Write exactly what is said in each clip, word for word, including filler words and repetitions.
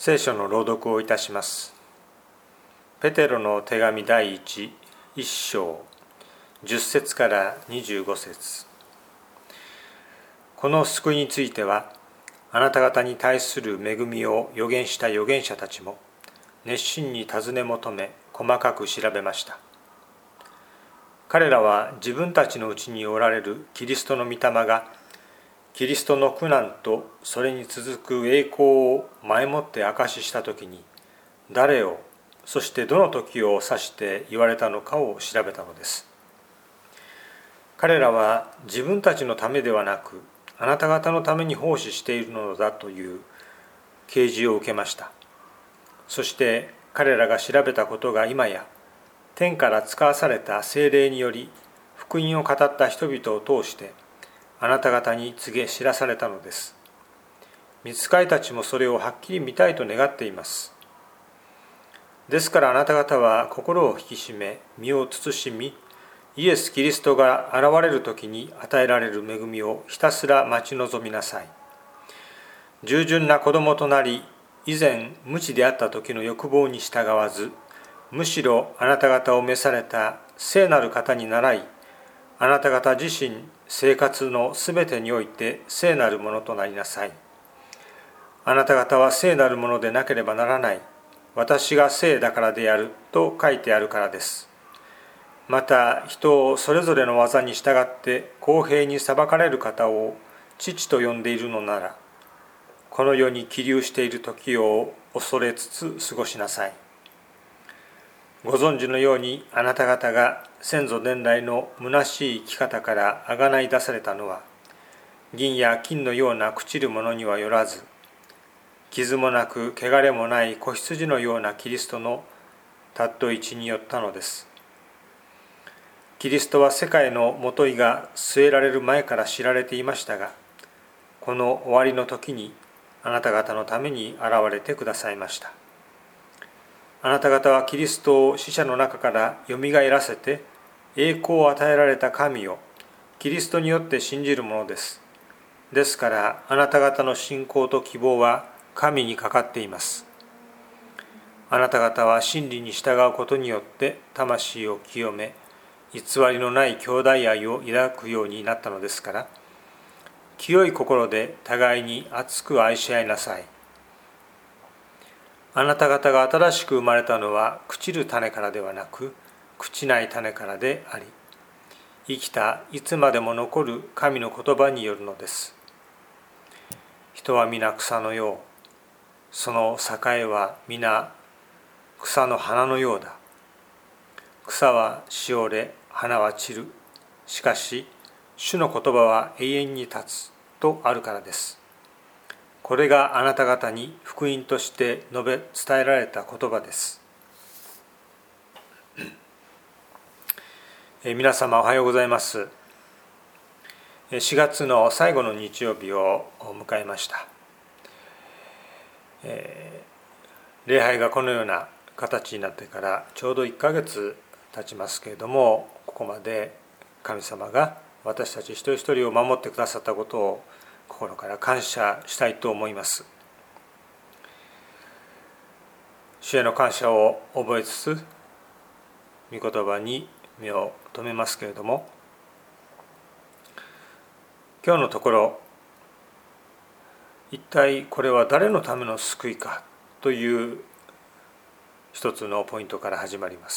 聖書の朗読をいたします。ペテロの手紙第一、一章、十節から二十五節。この救いについては、あなた方に対する恵みを預言した預言者たちも、熱心に尋ね求め、細かく調べました。彼らは自分たちのうちにおられるキリストの御霊が、キリストの苦難とそれに続く栄光を前もって証ししたときに、誰を、そしてどの時を指して言われたのかを調べたのです。彼らは自分たちのためではなく、あなた方のために奉仕しているのだという啓示を受けました。そして彼らが調べたことが今や、天から使わされた聖霊により、福音を語った人々を通して、あなた方に告げ知らされたのです。御使いたちもそれをはっきり見たいと願っています。ですからあなた方は心を引き締め、身を慎み、イエス・キリストが現れる時に与えられる恵みをひたすら待ち望みなさい。従順な子供となり、以前無知であった時の欲望に従わず、むしろあなた方を召された聖なる方に倣い、あなた方自身生活のすべてにおいて聖なるものとなりなさい。あなた方は聖なるものでなければならない。私が聖だからであると書いてあるからです。また人をそれぞれの技に従って公平に裁かれる方を父と呼んでいるのなら、この世に起立している時を恐れつつ過ごしなさい。ご存知のようにあなた方が先祖伝来の虚しい生き方からあがない出されたのは、銀や金のような朽ちるものにはよらず、傷もなく汚れもない子羊のようなキリストのたっと一によったのです。キリストは世界のもといが据えられる前から知られていましたが、この終わりの時にあなた方のために現れてくださいました。あなた方はキリストを死者の中からよみがえらせて栄光を与えられた神をキリストによって信じるものです。ですからあなた方の信仰と希望は神にかかっています。あなた方は真理に従うことによって魂を清め、偽りのない兄弟愛を抱くようになったのですから、清い心で互いに熱く愛し合いなさい。あなた方が新しく生まれたのは朽ちる種からではなく、朽ちない種からであり、生きたいつまでも残る神の言葉によるのです。人は皆草のよう、その栄は皆草の花のようだ。草はしおれ、花は散る。しかし、主の言葉は永遠に立つとあるからです。これがあなた方に福音として述べ伝えられた言葉です。え皆様おはようございます。しがつの最後の日曜日を迎えました。えー、礼拝がこのような形になってからちょうどいっかげつ経ちますけれども、ここまで神様が私たち一人一人を守ってくださったことを心から感謝したいと思います。主への感謝を覚えつつ、御言葉に目を留めますけれども、今日のところ、一体これは誰のための救いかという一つのポイントから始まります。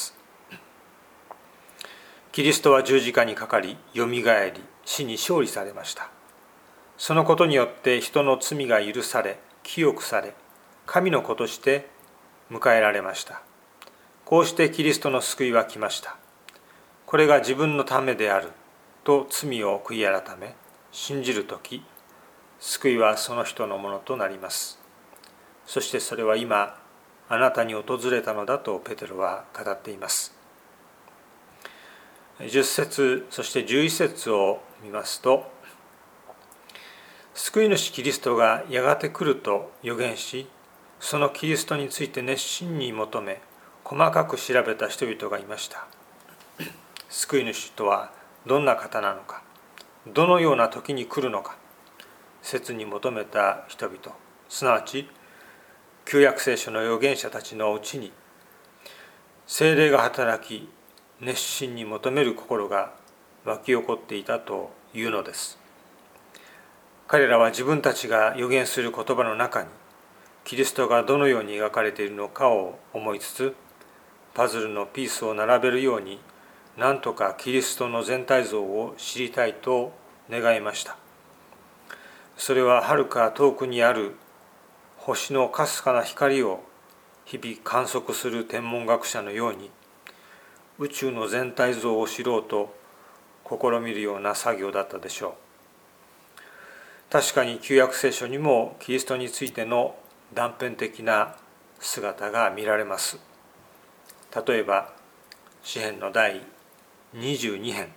キリストは十字架にかかり、よみがえり、死に勝利されました。そのことによって人の罪が許され、清くされ、神の子として迎えられました。こうしてキリストの救いは来ました。これが自分のためであると罪を悔い改め、信じるとき、救いはその人のものとなります。そしてそれは今、あなたに訪れたのだとペテロは語っています。じゅっ節、そしてじゅういち節を見ますと、救い主キリストがやがて来ると予言し、そのキリストについて熱心に求め、細かく調べた人々がいました。救い主とはどんな方なのか、どのような時に来るのか、切に求めた人々、すなわち旧約聖書の預言者たちのうちに聖霊が働き、熱心に求める心が湧き起こっていたというのです。彼らは自分たちが預言する言葉の中にキリストがどのように描かれているのかを思いつつ、パズルのピースを並べるように何とかキリストの全体像を知りたいと願いました。それははるか遠くにある星のかすかな光を日々観測する天文学者のように宇宙の全体像を知ろうと試みるような作業だったでしょう。確かに旧約聖書にもキリストについての断片的な姿が見られます。例えば詩編の第にじゅうに編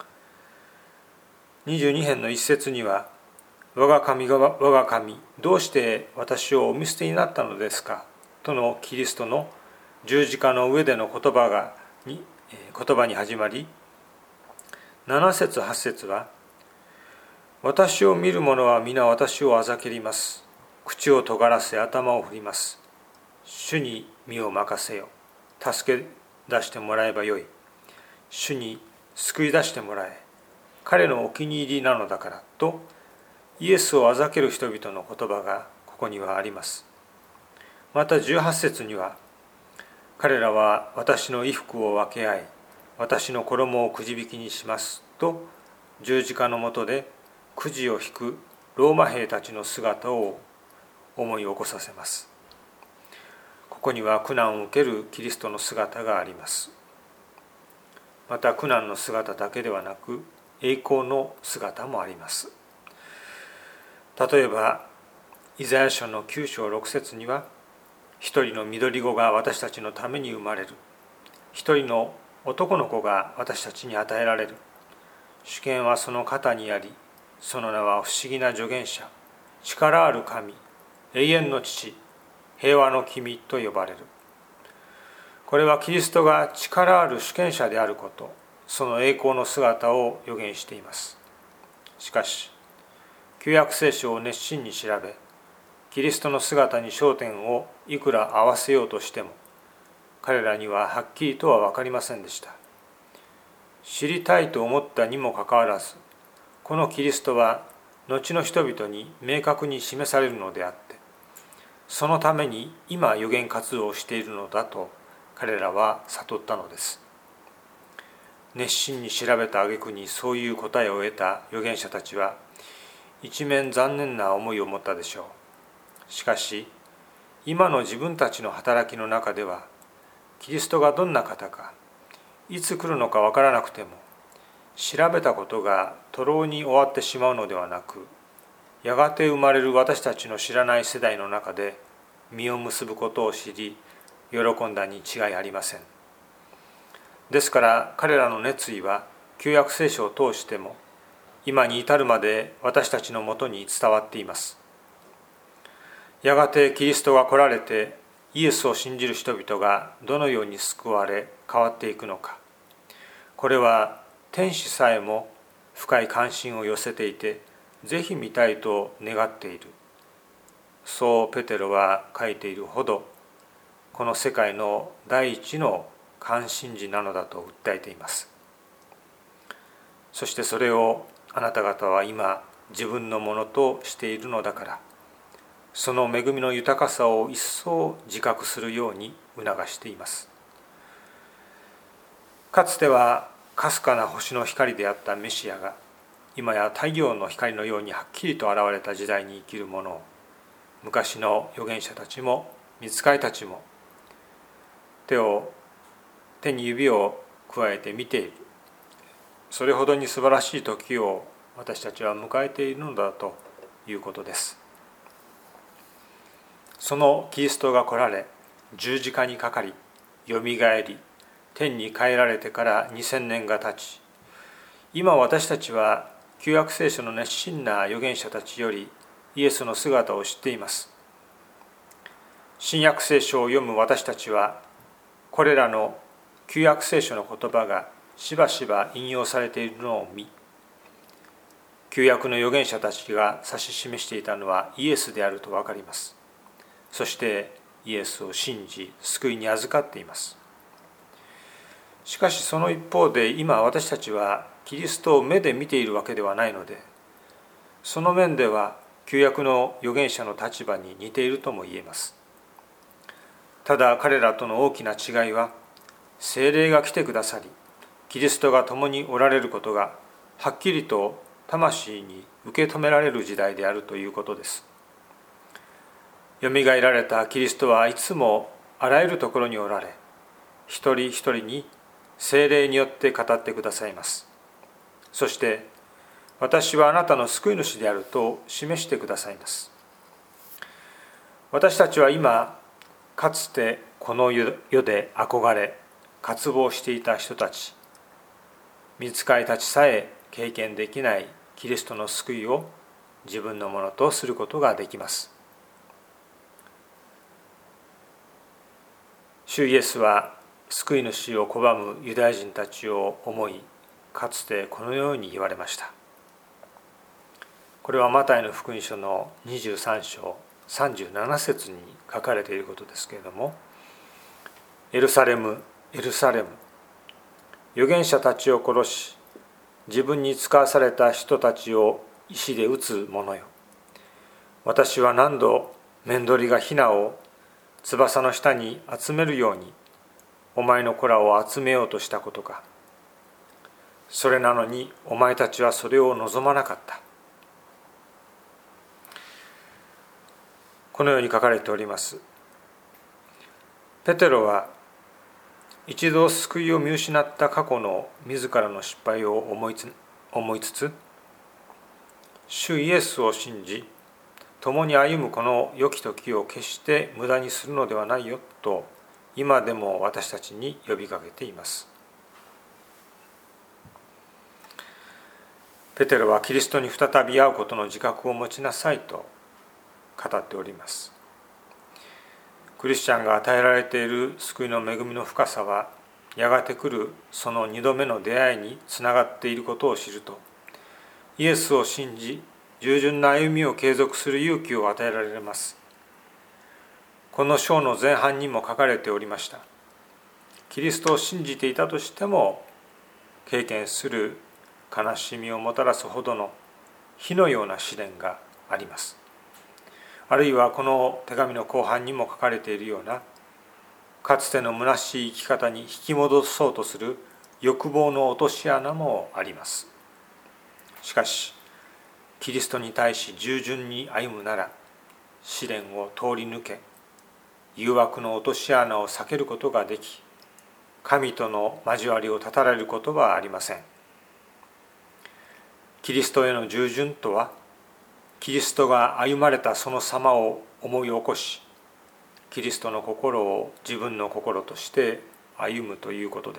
にじゅうに編の一節には、我が神が我が神、どうして私をお見捨てになったのですかとのキリストの十字架の上での言葉がに言葉に始まり、なな節はち節は、私を見る者は皆私をあざけります。口を尖らせ頭を振ります。主に身を任せよ。助け出してもらえばよい。主に救い出してもらえ。彼のお気に入りなのだからと、イエスをあざける人々の言葉がここにはあります。またじゅうはち節には、彼らは私の衣服を分け合い、私の衣をくじ引きにしますと、十字架の下でくじを引くローマ兵たちの姿を思い起こさせます。ここには苦難を受けるキリストの姿があります。また苦難の姿だけではなく、栄光の姿もあります。例えばイザヤ書のきゅう章ろく節には、一人の緑子が私たちのために生まれる。一人の男の子が私たちに与えられる。主権はその肩にあり、その名は不思議な助言者、力ある神、永遠の父、平和の君と呼ばれる。これはキリストが力ある主権者であること、その栄光の姿を予言しています。しかし、旧約聖書を熱心に調べ、キリストの姿に焦点をいくら合わせようとしても、彼らにははっきりとは分かりませんでした。知りたいと思ったにもかかわらず、このキリストは後の人々に明確に示されるのであって、そのために今預言活動をしているのだと彼らは悟ったのです。熱心に調べた挙句にそういう答えを得た預言者たちは、一面残念な思いを持ったでしょう。しかし、今の自分たちの働きの中では、キリストがどんな方か、いつ来るのか分からなくても、調べたことが徒労に終わってしまうのではなく、やがて生まれる私たちの知らない世代の中で実を結ぶことを知り、喜んだに違いありません。ですから彼らの熱意は旧約聖書を通しても今に至るまで私たちのもとに伝わっています。やがてキリストが来られてイエスを信じる人々がどのように救われ変わっていくのか、これは天使さえも深い関心を寄せていて、ぜひ見たいと願っている。そうペテロは書いているほど、この世界の第一の関心事なのだと訴えています。そしてそれをあなた方は今自分のものとしているのだから、その恵みの豊かさを一層自覚するように促しています。かつてはかすかな星の光であったメシアが、今や太陽の光のようにはっきりと現れた時代に生きるものを、昔の預言者たちも御使いたちも手を手に指を加えて見ている。それほどに素晴らしい時を私たちは迎えているのだということです。そのキリストが来られ、十字架にかかり、よみがえり、天に帰られてからにせんねんが経ち、今私たちは旧約聖書の熱心な預言者たちよりイエスの姿を知っています。新約聖書を読む私たちは、これらの旧約聖書の言葉がしばしば引用されているのを見、旧約の預言者たちが指し示していたのはイエスであると分かります。そしてイエスを信じ救いに預かっています。しかしその一方で今私たちはキリストを目で見ているわけではないので、その面では旧約の預言者の立場に似ているとも言えます。ただ彼らとの大きな違いは、聖霊が来てくださりキリストが共におられることがはっきりと魂に受け止められる時代であるということです。よみがえられたキリストはいつもあらゆるところにおられ、一人一人に聖霊によって語ってくださいます。そして私はあなたの救い主であると示してくださいます。私たちは今かつてこの世で憧れ渇望していた人たち、御使いたちさえ経験できないキリストの救いを自分のものとすることができます。主イエスは救い主を拒むユダヤ人たちを思い、かつてこのように言われました。これはマタイの福音書のにじゅうさん章さんじゅうなな節に書かれていることですけれども、エルサレム、エルサレム、預言者たちを殺し、自分に使わされた人たちを石で撃つ者よ。私は何度メンドリがヒナを翼の下に集めるように、お前の子らを集めようとしたことか。それなのにお前たちはそれを望まなかった。このように書かれております。ペテロは一度救いを見失った過去の自らの失敗を思いつ、思いつつ、主イエスを信じ共に歩むこの良き時を決して無駄にするのではないよと今でも私たちに呼びかけています。ペテロはキリストに再び会うことの自覚を持ちなさいと語っております。クリスチャンが与えられている救いの恵みの深さは、やがて来るその二度目の出会いにつながっていることを知ると、イエスを信じ従順な歩みを継続する勇気を与えられます。この章の前半にも書かれておりました。キリストを信じていたとしても経験する悲しみをもたらすほどの火のような試練があります。あるいはこの手紙の後半にも書かれているような、かつての虚しい生き方に引き戻そうとする欲望の落とし穴もあります。しかしキリストに対し従順に歩むなら、試練を通り抜け誘惑の落とし穴を避けることができ、神との交わりを断たれることはありません。キリストへの従順とは、キリストが歩まれたその様を思い起こし、キリストの心を自分の心として歩むということです。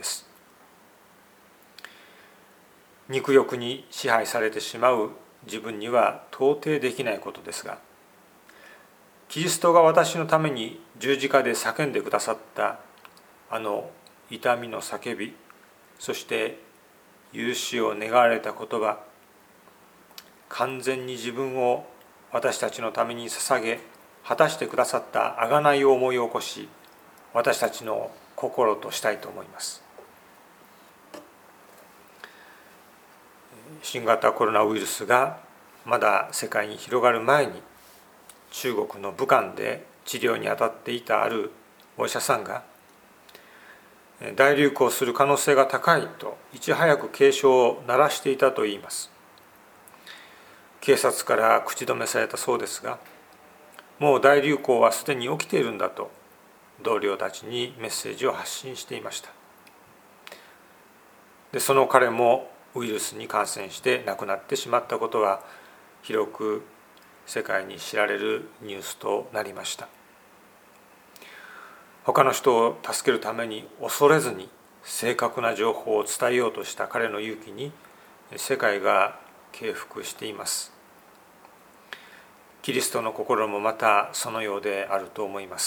肉欲に支配されてしまう自分には到底できないことですが、キリストが私のために十字架で叫んでくださったあの痛みの叫び、そして許しを願われた言葉、完全に自分を私たちのために捧げ果たしてくださった贖いを思い起こし、私たちの心としたいと思います。新型コロナウイルスがまだ世界に広がる前に、中国の武漢で治療に当たっていたあるお医者さんが、大流行する可能性が高いといち早く警鐘を鳴らしていたといいます。警察から口止めされたそうですが、もう大流行はすでに起きているんだと同僚たちにメッセージを発信していました。で、その彼もウイルスに感染して亡くなってしまったことは広く世界に知られるニュースとなりました。他の人を助けるために恐れずに正確な情報を伝えようとした彼の勇気に世界が敬服しています。キリストの心もまたそのようであると思います。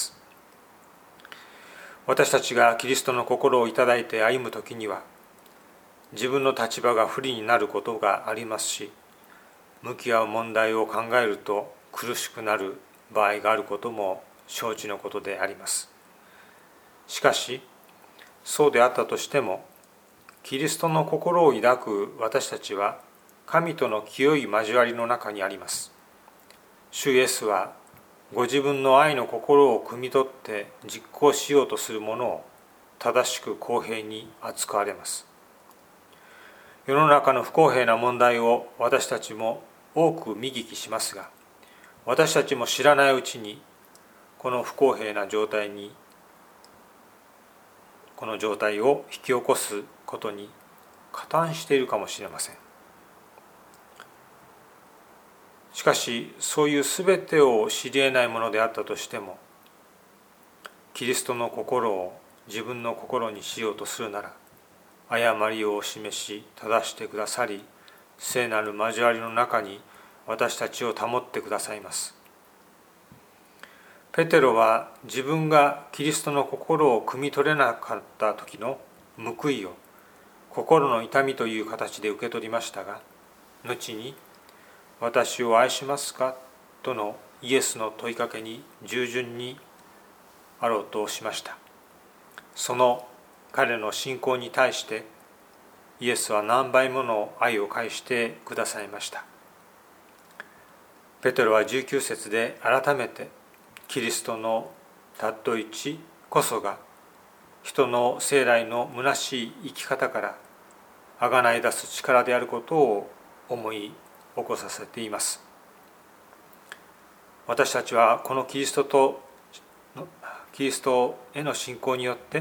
私たちがキリストの心をいただいて歩むときには、自分の立場が不利になることがありますし、向き合う問題を考えると苦しくなる場合があることも承知のことであります。しかし、そうであったとしても、キリストの心を抱く私たちは、神との清い交わりの中にあります。主イエスは、ご自分の愛の心を汲み取って実行しようとする者を正しく公平に扱われます。世の中の不公平な問題を私たちも多く見聞きしますが、私たちも知らないうちにこの不公平な状態にこの状態を引き起こすことに加担しているかもしれません。しかし、そういうすべてを知り得ないものであったとしても、キリストの心を自分の心にしようとするなら、誤りをお示し正してくださり、聖なる交わりの中に私たちを保ってくださいます。ペテロは自分がキリストの心を汲み取れなかった時の報いを心の痛みという形で受け取りましたが、後に私を愛しますかとのイエスの問いかけに従順にあろうとしました。その彼の信仰に対してイエスは何倍もの愛を返してくださいました。ペテロはじゅうきゅう節で改めてキリストの尊い血こそが人の生来の虚しい生き方からあがない出す力であることを思い起こさせています。私たちはこのキリストとキリストへの信仰によって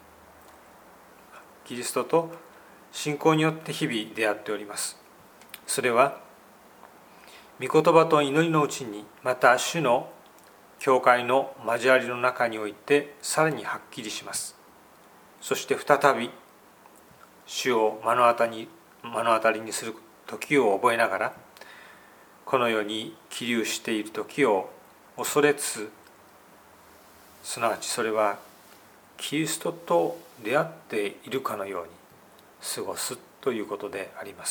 キリストと信仰によって日々出会っております。それは御言葉と祈りのうちに、また主の教会の交わりの中においてさらにはっきりします。そして再び主を目の当たり目の当たりにする時を覚えながら、この世に起立している時を恐れつつ、すなわちそれはキリストと出会っているかのように過ごすということであります。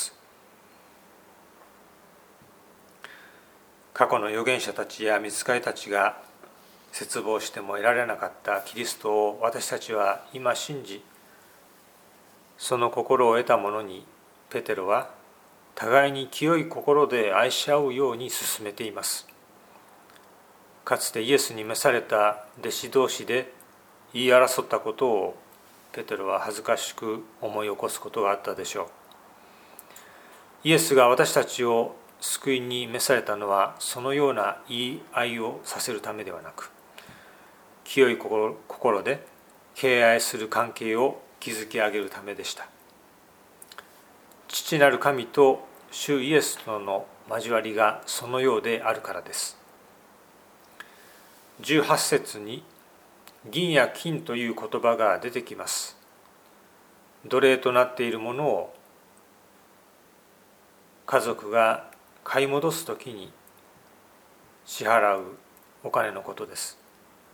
過去の預言者たちや御使いたちが切望しても得られなかったキリストを私たちは今信じ、その心を得た者にペテロは互いに清い心で愛し合うように進めています。かつてイエスに召された弟子同士で言い争ったことをペテロは恥ずかしく思い起こすことがあったでしょう。イエスが私たちを救いに召されたのはそのような言い合いをさせるためではなく、清い心で敬愛する関係を築き上げるためでした。父なる神と主イエスとの交わりがそのようであるからです。じゅうはち節に銀や金という言葉が出てきます。奴隷となっているものを家族が買い戻すときに支払うお金のことです。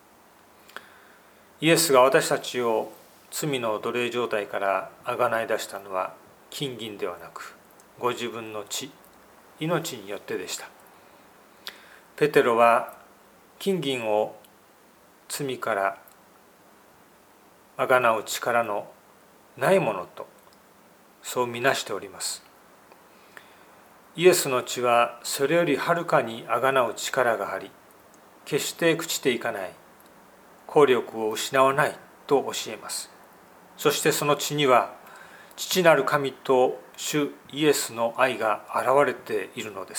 イエスが私たちを罪の奴隷状態からあがない出したのは金銀ではなく、ご自分の血、命によってでした。ペテロは金銀を罪からあがなう力のないものとそう見なしております。イエスの血はそれよりはるかにあがなう力があり、決して朽ちていかない、効力を失わないと教えます。そしてその血には父なる神と主イエスの愛が現れているのです。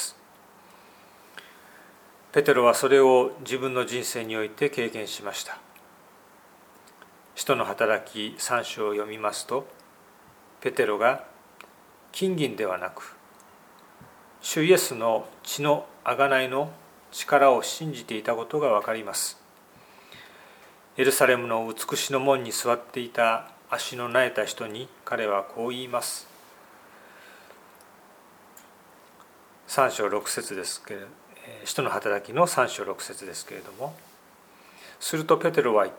ペテロはそれを自分の人生において経験しました。使徒の働きさん章を読みますと、ペテロが金銀ではなく主イエスの血の贖いの力を信じていたことがわかります。エルサレムの美しの門に座っていた足のなえた人に彼はこう言います。さん章ろく節ですけれど、使徒の働きのさん章ろく節ですけれども、するとペテロは言った。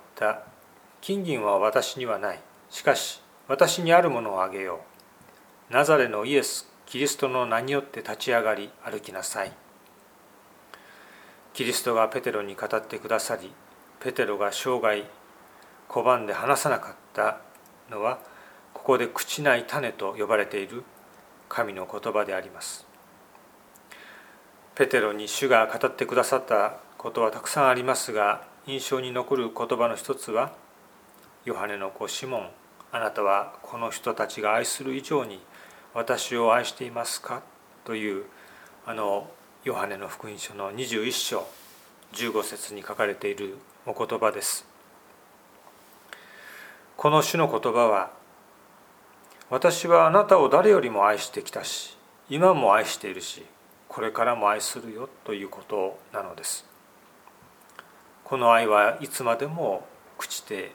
金銀は私にはない。しかし私にあるものをあげよう。ナザレのイエス・キリストの名によって立ち上がり歩きなさい。キリストがペテロに語ってくださり、 ペテロが生涯拒んで話さなかったのは、ここで朽ちない種と呼ばれている神の言葉であります。ペテロに主が語ってくださったことはたくさんありますが、印象に残る言葉の一つは、ヨハネの子シモン、あなたはこの人たちが愛する以上に私を愛していますかというあのヨハネの福音書のにじゅういっ章じゅうご節に書かれているお言葉です。この主の言葉は、私はあなたを誰よりも愛してきたし、今も愛しているし、これからも愛するよということなのです。この愛はいつまでも朽ちて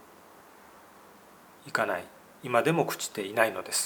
いかない、今でも朽ちていないのです。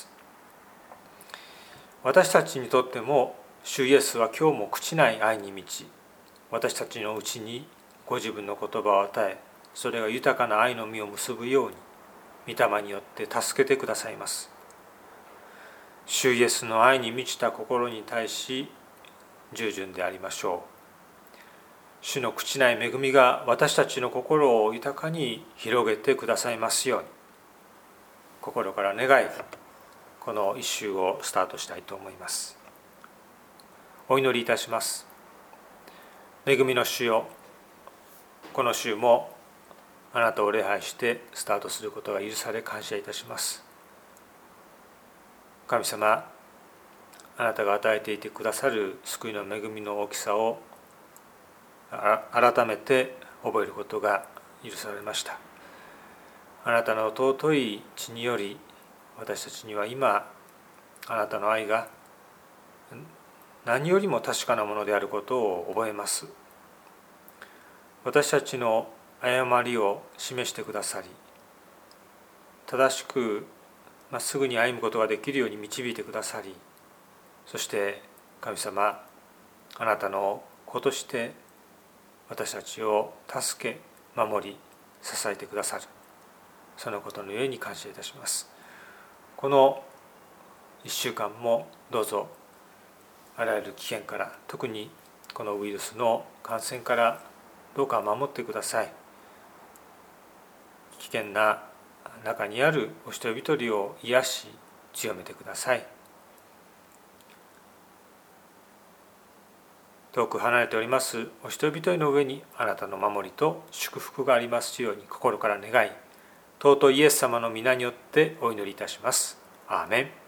私たちにとっても主イエスは今日も朽ちない愛に満ち、私たちのうちにご自分の言葉を与え、それが豊かな愛の実を結ぶように御霊によって助けてくださいます。主イエスの愛に満ちた心に対し従順でありましょう。主の朽ちない恵みが私たちの心を豊かに広げてくださいますように、心から願い、この一週をスタートしたいと思います。お祈りいたします。恵みの主よ、この週もあなたを礼拝してスタートすることが許され感謝いたします。神様、あなたが与えていてくださる救いの恵みの大きさを改めて覚えることが許されました。あなたの尊い血により、私たちには今あなたの愛が何よりも確かなものであることを覚えます。私たちの誤りを示してくださり、正しくまっすぐに歩むことができるように導いてくださり、そして神様、あなたの子として私たちを助け守り支えてくださる、そのことのゆえに感謝いたします。このいっしゅうかんもどうぞあらゆる危険から、特にこのウイルスの感染からどうか守ってください。危険な中にあるお一人一人を癒し強めてください。遠く離れておりますお一人一人の上にあなたの守りと祝福がありますように心から願い、尊いイエス様の皆によってお祈りいたします。アーメン。